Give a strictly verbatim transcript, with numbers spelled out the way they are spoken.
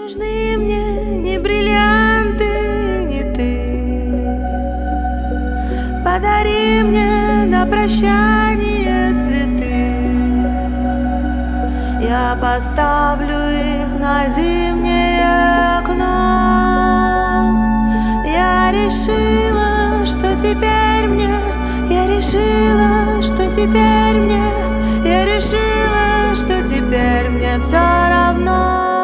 нужны мне ни бриллианты, ни ты. Подари мне на прощание цветы. Я поставлю их на зимнее окно. Я решила, что теперь мне, я решила, что теперь мне, я решила, что теперь мне все равно.